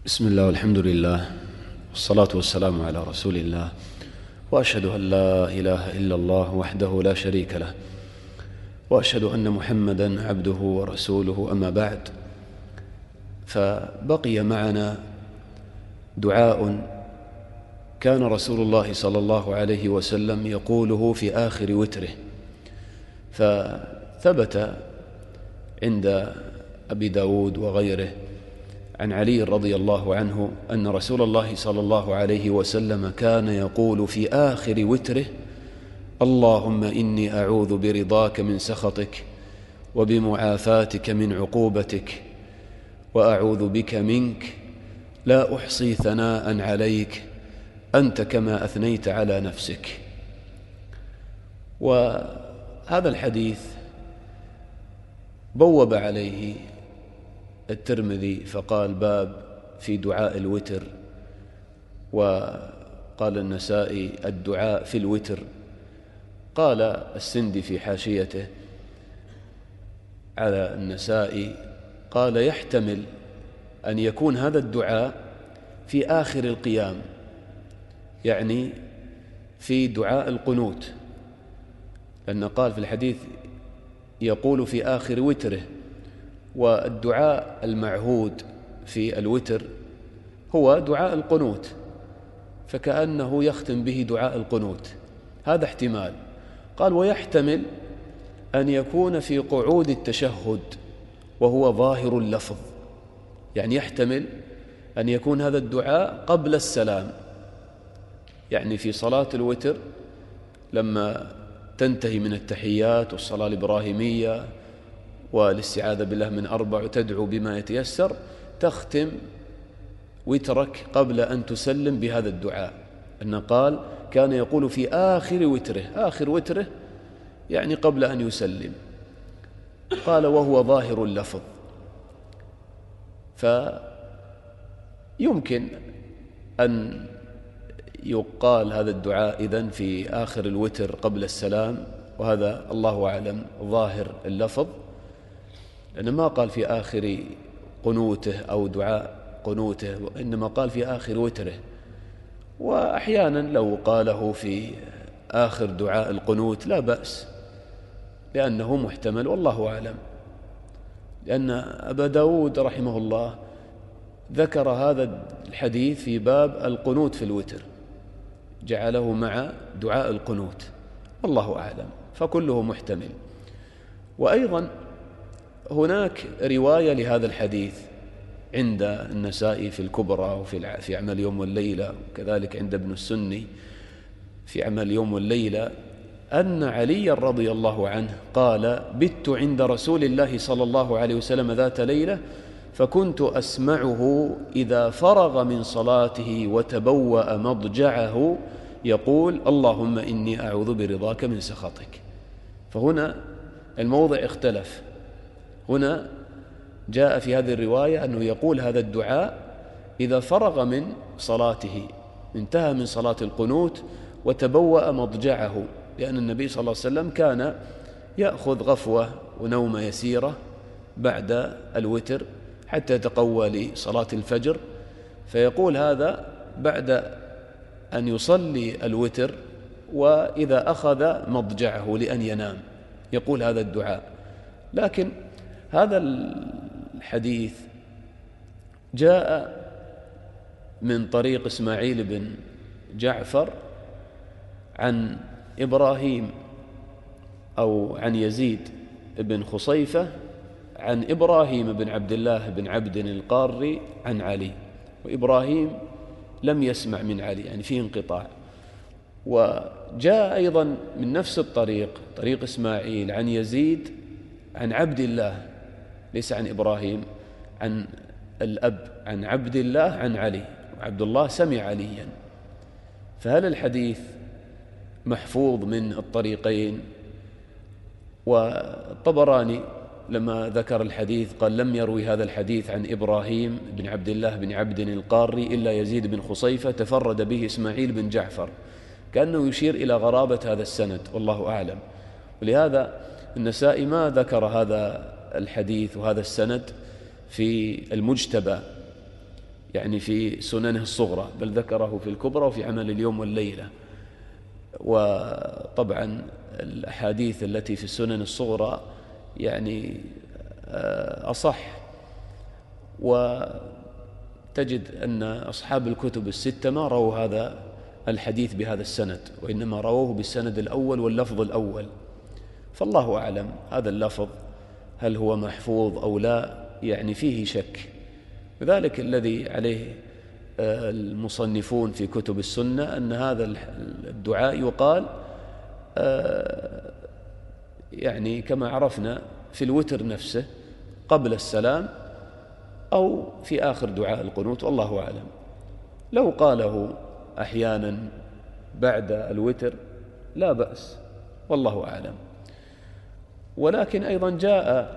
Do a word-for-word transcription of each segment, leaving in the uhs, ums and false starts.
بسم الله والحمد لله والصلاة والسلام على رسول الله، وأشهد أن لا إله إلا الله وحده لا شريك له، وأشهد أن محمدًا عبده ورسوله. أما بعد، فبقي معنا دعاء كان رسول الله صلى الله عليه وسلم يقوله في آخر وتره، فثبت عند أبي داود وغيره عن علي رضي الله عنه أن رسول الله صلى الله عليه وسلم كان يقول في آخر وتره: اللهم إني أعوذ برضاك من سخطك وبمعافاتك من عقوبتك وأعوذ بك منك لا أحصي ثناء عليك أنت كما أثنيت على نفسك. وهذا الحديث بوب عليه الترمذي فقال: باب في دعاء الوتر. وقال النسائي: الدعاء في الوتر. قال السندي في حاشيته على النسائي، قال: يحتمل أن يكون هذا الدعاء في آخر القيام، يعني في دعاء القنوت، لأنه قال في الحديث يقول في آخر وتره، والدعاء المعهود في الوتر هو دعاء القنوت، فكأنه يختم به دعاء القنوت. هذا احتمال. قال: ويحتمل أن يكون في قعود التشهد وهو ظاهر اللفظ، يعني يحتمل أن يكون هذا الدعاء قبل السلام، يعني في صلاة الوتر لما تنتهي من التحيات والصلاة الإبراهيمية والاستعاذة بالله من أربع وتدعو بما يتيسر، تختم وترك قبل أن تسلم بهذا الدعاء. أنه قال كان يقول في آخر وتره، آخر وتره يعني قبل أن يسلم. قال: وهو ظاهر اللفظ. فيمكن أن يقال هذا الدعاء إذن في آخر الوتر قبل السلام، وهذا الله أعلم ظاهر اللفظ، لأنه ما قال في آخر قنوته أو دعاء قنوته، وإنما قال في آخر وتره. وأحيانا لو قاله في آخر دعاء القنوت لا بأس، لأنه محتمل، والله أعلم. لأن أبا داود رحمه الله ذكر هذا الحديث في باب القنوت في الوتر، جعله مع دعاء القنوت، والله أعلم، فكله محتمل. وأيضا هناك رواية لهذا الحديث عند النسائي في الكبرى وفي في عمل يوم والليلة، وكذلك عند ابن السني في عمل يوم والليلة، أن علي رضي الله عنه قال: بت عند رسول الله صلى الله عليه وسلم ذات ليلة، فكنت أسمعه إذا فرغ من صلاته وتبوأ مضجعه يقول: اللهم إني أعوذ برضاك من سخطك. فهنا الموضع اختلف. هنا جاء في هذه الرواية أنه يقول هذا الدعاء إذا فرغ من صلاته، انتهى من صلاة القنوت وتبوأ مضجعه، لأن النبي صلى الله عليه وسلم كان يأخذ غفوة ونومة يسيرة بعد الوتر حتى يتقوى لصلاة الفجر، فيقول هذا بعد أن يصلي الوتر وإذا أخذ مضجعه لأن ينام، يقول هذا الدعاء. لكن هذا الحديث جاء من طريق إسماعيل بن جعفر عن إبراهيم أو عن يزيد بن خصيفة عن إبراهيم بن عبد الله بن عبد القاري عن علي، وإبراهيم لم يسمع من علي، يعني فيه انقطاع. وجاء أيضا من نفس الطريق، طريق إسماعيل، عن يزيد عن عبد الله، ليس عن إبراهيم، عن الأب، عن عبد الله عن علي، وعبد الله سمع عليا. فهل الحديث محفوظ من الطريقين؟ والطبراني لما ذكر الحديث قال: لم يروي هذا الحديث عن إبراهيم بن عبد الله بن عبد القاري إلا يزيد بن خصيفة، تفرد به إسماعيل بن جعفر، كأنه يشير إلى غرابة هذا السند، والله أعلم. ولهذا النسائي ما ذكر هذا الحديث وهذا السند في المجتبى، يعني في سننه الصغرى، بل ذكره في الكبرى وفي عمل اليوم والليلة. وطبعا الأحاديث التي في السنن الصغرى يعني أصح، وتجد أن أصحاب الكتب الستة ما رووا هذا الحديث بهذا السند، وإنما رووه بالسند الأول واللفظ الأول. فالله أعلم هذا اللفظ هل هو محفوظ أو لا، يعني فيه شك. لذلك الذي عليه المصنفون في كتب السنة أن هذا الدعاء يقال يعني كما عرفنا في الوتر نفسه قبل السلام أو في آخر دعاء القنوت، والله أعلم. لو قاله أحيانا بعد الوتر لا بأس، والله أعلم. ولكن أيضا جاء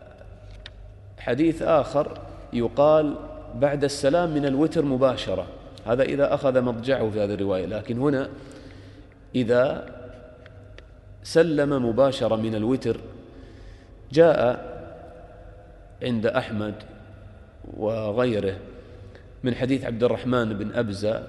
حديث آخر يقال بعد السلام من الوتر مباشرة، هذا إذا أخذ مضجعه في هذه الرواية. لكن هنا إذا سلم مباشرة من الوتر جاء عند أحمد وغيره من حديث عبد الرحمن بن أبزة،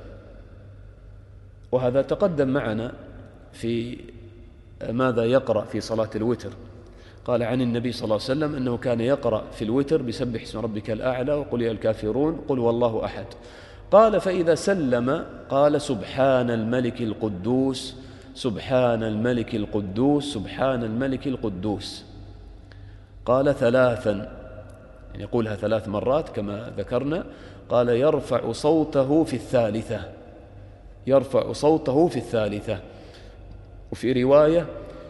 وهذا تقدم معنا في ماذا يقرأ في صلاة الوتر. قال عن النبي صلى الله عليه وسلم أنه كان يقرأ في الوتر بسبح اسم ربك الأعلى وقل يا الكافرون قل والله أحد. قال فإذا سلم قال سبحان الملك القدوس سبحان الملك القدوس سبحان الملك القدوس. قال ثلاثا، يعني يقولها ثلاث مرات كما ذكرنا. قال يرفع صوته في الثالثة، يرفع صوته في الثالثة. وفي رواية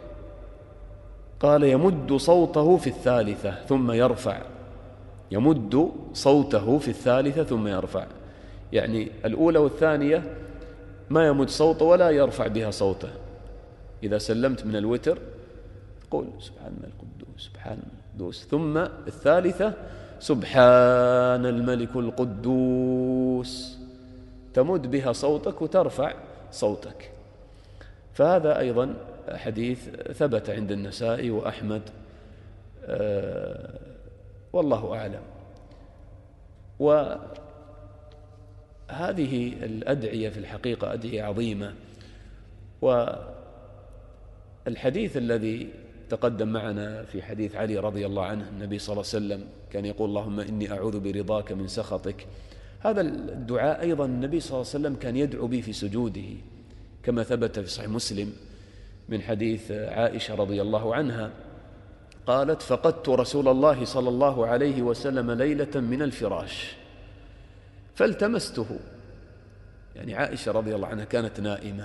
قال يمد صوته في الثالثة ثم يرفع، يمد صوته في الثالثة ثم يرفع، يعني الأولى والثانية ما يمد صوته ولا يرفع بها صوته. إذا سلمت من الوتر قول سبحان الملك القدوس سبحان القدوس، ثم الثالثة سبحان الملك القدوس، تمد بها صوتك وترفع صوتك. فهذا أيضا حديث ثبت عند النسائي وأحمد، أه والله أعلم. وهذه الأدعية في الحقيقة أدعية عظيمة. والحديث الذي تقدم معنا في حديث علي رضي الله عنه، النبي صلى الله عليه وسلم كان يقول اللهم إني أعوذ برضاك من سخطك. هذا الدعاء أيضا النبي صلى الله عليه وسلم كان يدعو به في سجوده، كما ثبت في صحيح مسلم من حديث عائشة رضي الله عنها قالت فقدت رسول الله صلى الله عليه وسلم ليلة من الفراش فالتمسته، يعني عائشة رضي الله عنها كانت نائمة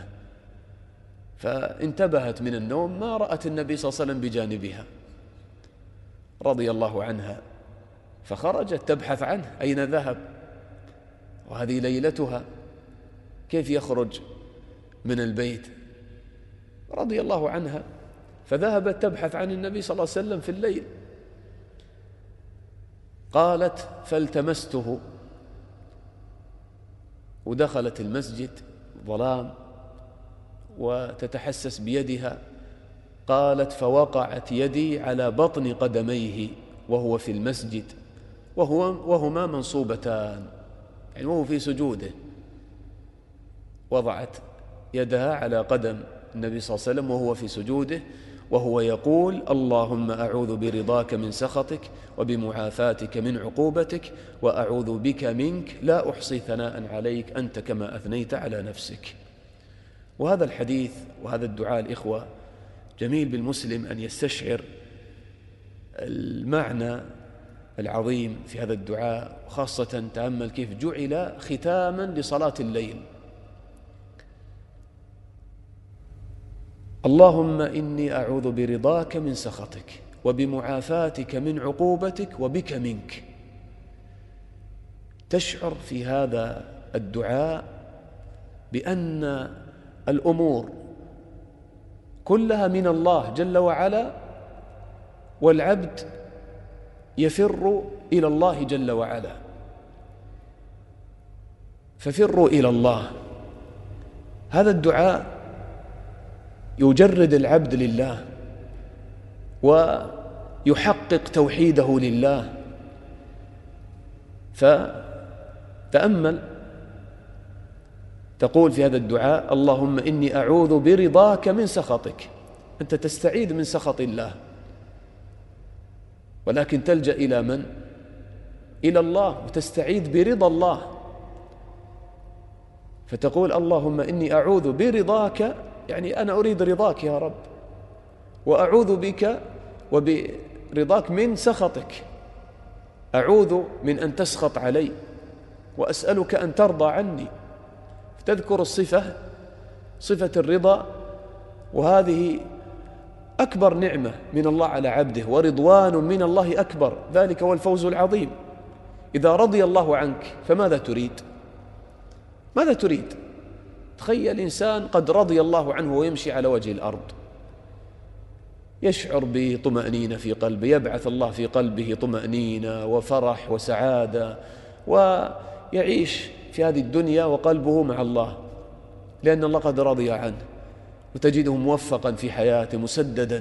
فانتبهت من النوم ما رأت النبي صلى الله عليه وسلم بجانبها رضي الله عنها، فخرجت تبحث عنه أين ذهب، وهذه ليلتها كيف يخرج من البيت رضي الله عنها، فذهبت تبحث عن النبي صلى الله عليه وسلم في الليل. قالت فالتمسته، ودخلت المسجد ظلام وتتحسس بيدها. قالت فوقعت يدي على بطن قدميه وهو في المسجد وهو وهما منصوبتان، يعني وهو في سجوده، وضعت يدها على قدم النبي صلى الله عليه وسلم وهو في سجوده وهو يقول اللهم أعوذ برضاك من سخطك وبمعافاتك من عقوبتك وأعوذ بك منك لا أحصي ثناء عليك أنت كما أثنيت على نفسك. وهذا الحديث وهذا الدعاء الإخوة جميل بالمسلم أن يستشعر المعنى العظيم في هذا الدعاء، خاصة تأمل كيف جعل ختاما لصلاة الليل. اللهم إني أعوذ برضاك من سخطك وبمعافاتك من عقوبتك وبك منك. تشعر في هذا الدعاء بأن الأمور كلها من الله جل وعلا، والعبد يفر إلى الله جل وعلا. ففروا إلى الله. هذا الدعاء يجرد العبد لله ويحقق توحيده لله. فتأمل تأمل، تقول في هذا الدعاء: اللهم إني أعوذ برضاك من سخطك. أنت تستعيذ من سخط الله، ولكن تلجأ إلى من؟ إلى الله، وتستعيذ برضا الله. فتقول: اللهم إني أعوذ برضاك، يعني أنا أريد رضاك يا رب، وأعوذ بك وبرضاك من سخطك. أعوذ من أن تسخط علي، وأسألك أن ترضى عني. تذكر الصفة، صفة الرضا، وهذه أكبر نعمة من الله على عبده، ورضوان من الله أكبر، ذلك هو الفوز العظيم. إذا رضي الله عنك فماذا تريد؟ ماذا تريد؟ تخيل إنسان قد رضي الله عنه ويمشي على وجه الأرض، يشعر بطمأنينة في قلبه، يبعث الله في قلبه طمأنينة وفرح وسعادة، ويعيش في هذه الدنيا وقلبه مع الله، لأن الله قد رضي عنه، وتجده موفقا في حياته مسددا.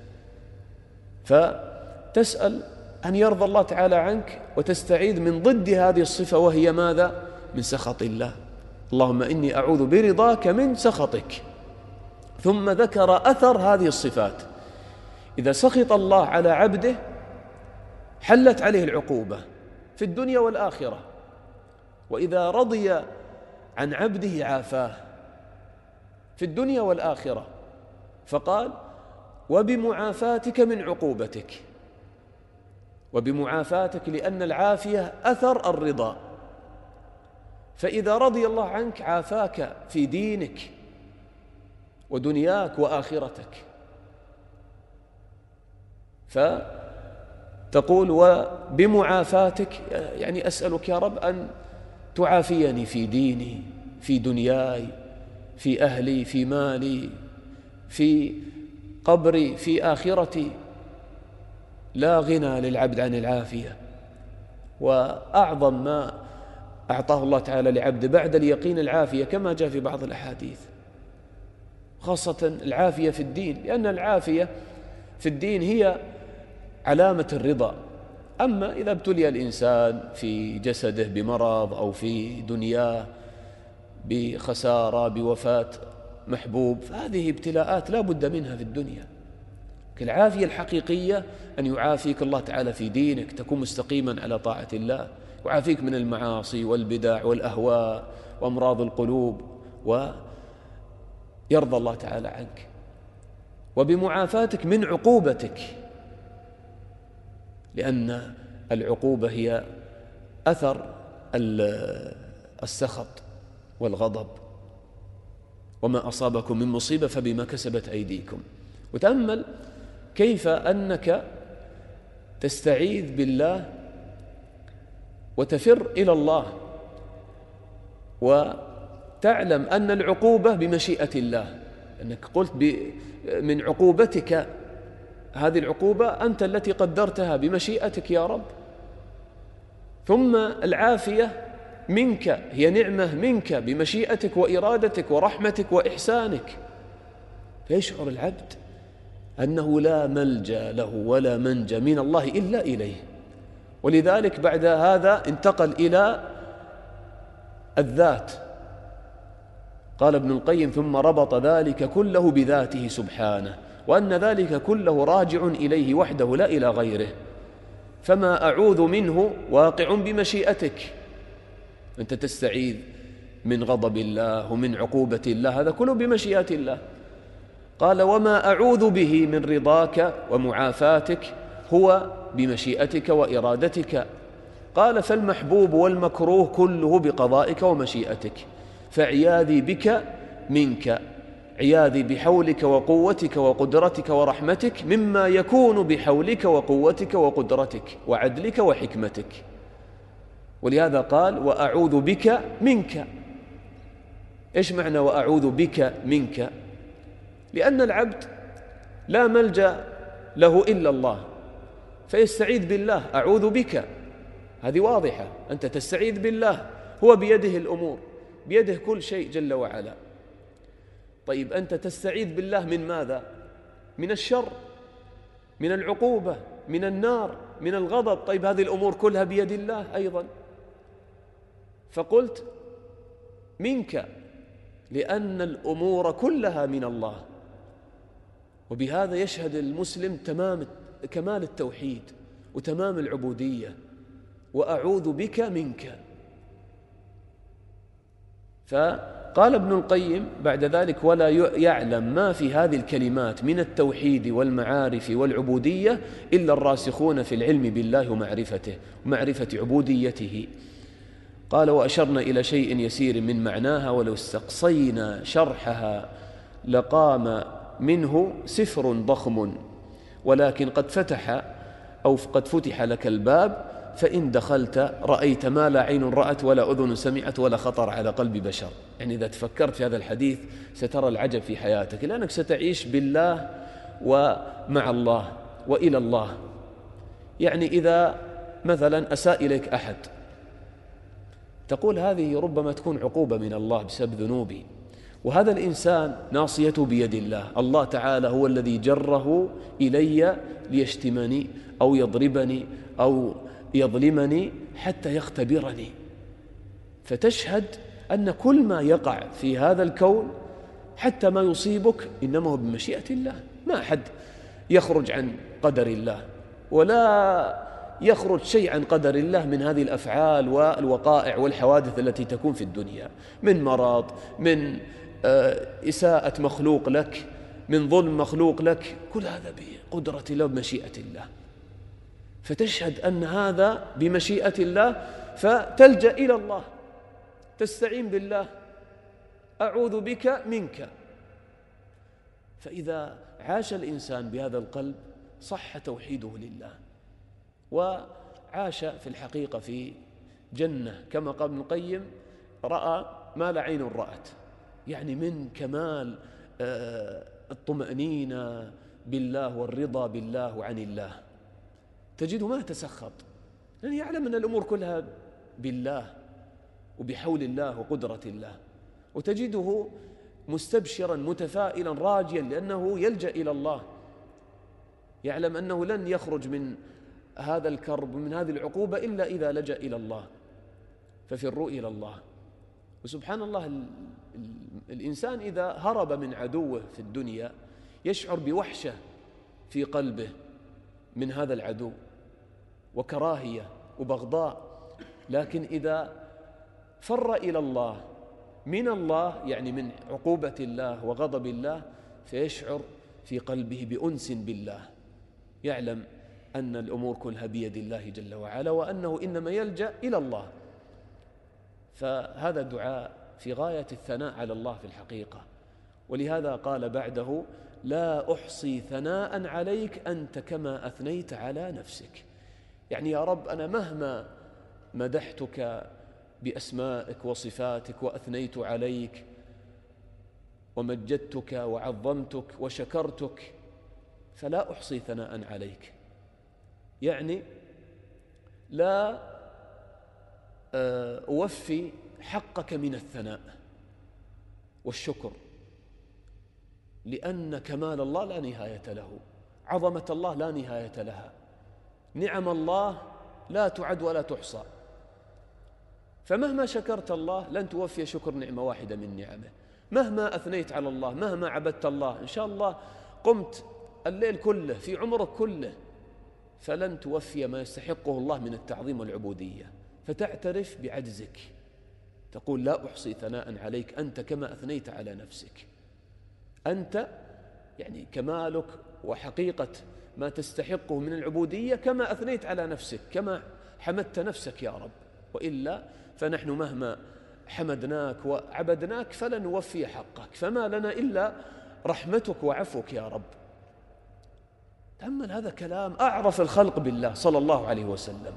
فتسأل أن يرضى الله تعالى عنك، وتستعيذ من ضد هذه الصفة، وهي ماذا؟ من سخط الله. اللهم إني أعوذ برضاك من سخطك. ثم ذكر أثر هذه الصفات. إذا سخط الله على عبده حلت عليه العقوبة في الدنيا والآخرة، وإذا رضي عن عبده عافاه في الدنيا والآخرة. فقال: وبمعافاتك من عقوبتك. وبمعافاتك، لأن العافية أثر الرضا. فإذا رضي الله عنك عافاك في دينك ودنياك وآخرتك. فتقول: وبمعافاتك، يعني أسألك يا رب أن تعافيني في ديني، في دنياي، في أهلي، في مالي، في قبري، في آخرتي. لا غنى للعبد عن العافية، وأعظم ما أعطاه الله تعالى لعبده بعد اليقين العافية، كما جاء في بعض الأحاديث، خاصة العافية في الدين، لأن العافية في الدين هي علامة الرضا. أما إذا ابتلي الإنسان في جسده بمرض، أو في دنياه بخسارة، بوفاة محبوب، فهذه ابتلاءات لا بد منها في الدنيا. العافية الحقيقية أن يعافيك الله تعالى في دينك، تكون مستقيما على طاعة الله، يعافيك من المعاصي والبدع والأهواء وأمراض القلوب، ويرضى الله تعالى عنك. وبمعافاتك من عقوبتك، لأن العقوبة هي أثر السخط والغضب. وما أصابكم من مصيبة فبما كسبت أيديكم. وتأمل كيف أنك تستعيذ بالله وتفر إلى الله، وتعلم أن العقوبة بمشيئة الله، أنك قلت من عقوبتك، هذه العقوبة أنت التي قدرتها بمشيئتك يا رب. ثم العافية منك، هي نعمة منك بمشيئتك وإرادتك ورحمتك وإحسانك. فيشعر العبد أنه لا ملجأ له ولا منجى من الله إلا إليه. ولذلك بعد هذا انتقل إلى الذات. قال ابن القيم: ثم ربط ذلك كله بذاته سبحانه، وأن ذلك كله راجع إليه وحده لا إلى غيره. فما أعوذ منه واقع بمشيئتك. أنت تستعيذ من غضب الله ومن عقوبة الله، هذا كله بمشيئة الله. قال: وما أعوذ به من رضاك ومعافاتك هو بمشيئتك وإرادتك. قال: فالمحبوب والمكروه كله بقضائك ومشيئتك، فعياذي بك منك، عياذي بحولك وقوتك وقدرتك ورحمتك مما يكون بحولك وقوتك وقدرتك وعدلك وحكمتك. ولهذا قال: وأعوذ بك منك. إيش معنى وأعوذ بك منك؟ لأن العبد لا ملجأ له إلا الله، فيستعيذ بالله: أعوذ بك. هذه واضحة، أنت تستعيذ بالله، هو بيده الأمور، بيده كل شيء جل وعلا. طيب أنت تستعيذ بالله من ماذا؟ من الشر، من العقوبة، من النار، من الغضب. طيب هذه الأمور كلها بيد الله أيضا. فقلت منك، لأن الأمور كلها من الله. وبهذا يشهد المسلم تمام كمال التوحيد وتمام العبودية، وأعوذ بك منك. فقال ابن القيم بعد ذلك: ولا يعلم ما في هذه الكلمات من التوحيد والمعارف والعبودية إلا الراسخون في العلم بالله ومعرفته ومعرفة عبوديته. قال: وأشرنا إلى شيء يسير من معناها، ولو استقصينا شرحها لقام منه سفر ضخم، ولكن قد فتح أو قد فتح لك الباب، فإن دخلت رأيت ما لا عين رأت ولا أذن سمعت ولا خطر على قلب بشر. يعني إذا تفكرت في هذا الحديث سترى العجب في حياتك، لأنك ستعيش بالله ومع الله وإلى الله. يعني إذا مثلا أساء إليك أحد تقول هذه ربما تكون عقوبة من الله بسبب ذنوبي، وهذا الإنسان ناصيته بيد الله. الله تعالى هو الذي جره إلي ليشتمني أو يضربني أو يظلمني حتى يختبرني. فتشهد أن كل ما يقع في هذا الكون حتى ما يصيبك إنما هو بمشيئة الله. ما أحد يخرج عن قدر الله، ولا يخرج شيء عن قدر الله من هذه الأفعال والوقائع والحوادث التي تكون في الدنيا، من مرض، من إساءة مخلوق لك، من ظلم مخلوق لك، كل هذا بقدرة الله وبمشيئة الله. فتشهد أن هذا بمشيئة الله، فتلجأ إلى الله، تستعين بالله: أعوذ بك منك. فإذا عاش الإنسان بهذا القلب صح توحيده لله، وعاش في الحقيقة في جنة، كما قال ابن القيم: رأى ما لا عين رأت. يعني من كمال الطمأنينة بالله والرضا بالله وعن الله، تجده ما يتسخط، لأنه يعلم أن الأمور كلها بالله وبحول الله وقدرة الله. وتجده مستبشرا متفائلا راجيا، لأنه يلجأ إلى الله، يعلم أنه لن يخرج من هذا الكرب ومن هذه العقوبة إلا إذا لجأ إلى الله. ففروا إلى الله. وسبحان الله، ال ال الإنسان إذا هرب من عدوه في الدنيا يشعر بوحشة في قلبه من هذا العدو وكراهية وبغضاء، لكن إذا فر إلى الله من الله، يعني من عقوبة الله وغضب الله، فيشعر في قلبه بأنس بالله، يعلم أن الأمور كلها بيد الله جل وعلا، وأنه إنما يلجأ إلى الله. فهذا الدعاء في غاية الثناء على الله في الحقيقة. ولهذا قال بعده: لا أحصي ثناء عليك أنت كما أثنيت على نفسك. يعني يا رب، أنا مهما مدحتك بأسمائك وصفاتك وأثنيت عليك ومجدتك وعظمتك وشكرتك، فلا أحصي ثناء عليك. يعني لا أوفي حقك من الثناء والشكر، لأن كمال الله لا نهاية له، عظمة الله لا نهاية لها، نعم الله لا تعد ولا تحصى. فمهما شكرت الله لن توفي شكر نعمة واحدة من نعمه. مهما أثنيت على الله، مهما عبدت الله، إن شاء الله قمت الليل كله في عمرك كله، فلن توفي ما يستحقه الله من التعظيم والعبودية. فتعترف بعجزك، تقول: لا أحصي ثناء عليك أنت كما أثنيت على نفسك. أنت يعني كمالك وحقيقة ما تستحقه من العبودية كما أثنيت على نفسك، كما حمدت نفسك يا رب. وإلا فنحن مهما حمدناك وعبدناك فلن نوفي حقك، فما لنا إلا رحمتك وعفوك يا رب. تأمل هذا كلام أعرف الخلق بالله صلى الله عليه وسلم.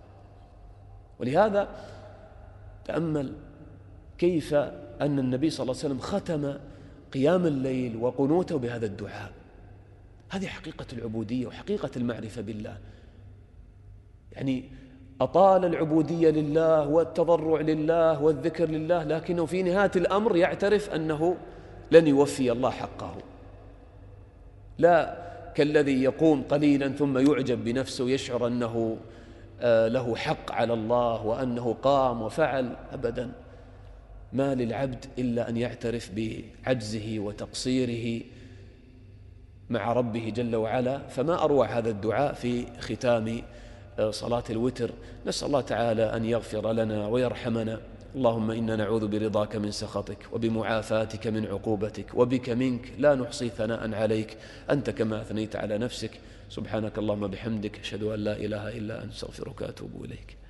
ولهذا تأمل كيف أن النبي صلى الله عليه وسلم ختم قيام الليل وقنوته بهذا الدعاء. هذه حقيقة العبودية وحقيقة المعرفة بالله. يعني أطال العبودية لله والتضرع لله والذكر لله، لكنه في نهاية الأمر يعترف أنه لن يوفي الله حقه. لا كالذي يقوم قليلا ثم يعجب بنفسه ويشعر أنه له حق على الله وأنه قام وفعل، أبدا. ما للعبد إلا أن يعترف بعجزه وتقصيره مع ربه جل وعلا. فما أروع هذا الدعاء في ختام صلاة الوتر. نسأل الله تعالى أن يغفر لنا ويرحمنا. اللهم إنا نعوذ برضاك من سخطك وبمعافاتك من عقوبتك وبك منك لا نحصي ثناء عليك أنت كما أثنيت على نفسك. سبحانك اللهم بحمدك، أشهد أن لا إله إلا أنت، أستغفرك وأتوب إليك.